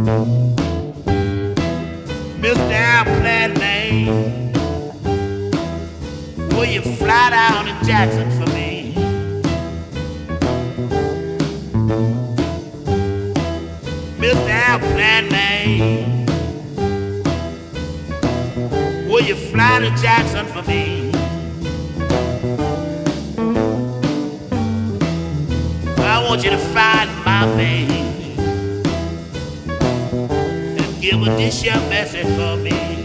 Mr. Airplane Man, will you fly down to Jackson for me? Mr. Airplane Man, will you fly to Jackson for me? I want you to find my baby and give her this your message for me.